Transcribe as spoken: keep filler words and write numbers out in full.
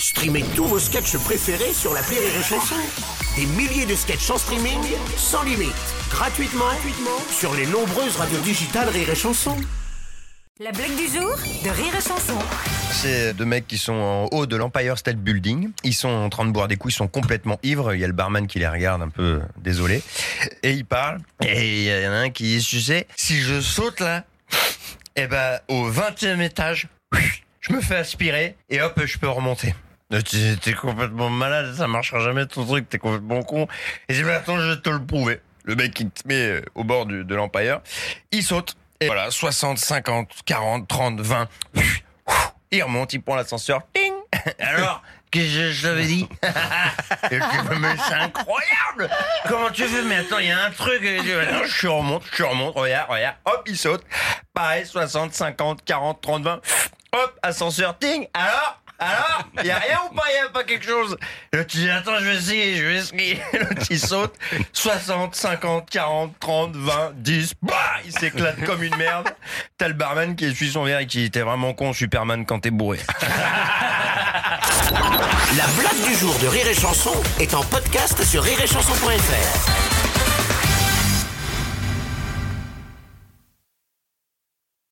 Streamez tous vos sketchs préférés sur l'appli Rire et Chanson. Des milliers de sketchs en streaming, sans limite, gratuitement, gratuitement sur les nombreuses radios digitales Rire et Chanson. La blague du jour de Rire et Chanson. C'est deux mecs qui sont en haut de l'Empire State Building. Ils sont en train de boire des coups, ils sont complètement ivres. Il y a le barman qui les regarde un peu désolé. Et ils parlent. Et il y en a un qui dit, tu sais, si je saute là, eh ben, au vingtième étage, je me fais aspirer et hop, je peux remonter. T'es, t'es complètement malade, ça marchera jamais ton truc, t'es complètement con. Et j'ai dit, mais attends, je vais te le prouver. Le mec qui te met au bord du, de l'Empire, il saute. Et voilà, soixante, cinquante, quarante, trente, vingt. Il remonte, il prend l'ascenseur. Ting. Alors, qu'est-ce que je t'avais dit? Et je dis, mais c'est incroyable! Comment tu fais? Mais attends, il y a un truc. Je remonte, je remonte, regarde, regarde. Hop, il saute. Pareil, soixante, cinquante, quarante, trente, vingt. Hop, ascenseur, ting. Alors? Alors, il y a rien ou pas? Il y a pas quelque chose? L'autre dit, attends, je vais essayer, je vais essayer. L'autre il saute. soixante, cinquante, quarante, trente, vingt, dix. Bah, il s'éclate comme une merde. T'as le barman qui essuie son verre et qui était vraiment con, Superman, quand t'es bourré. La blague du jour de Rire et Chanson est en podcast sur rire et chanson point f r.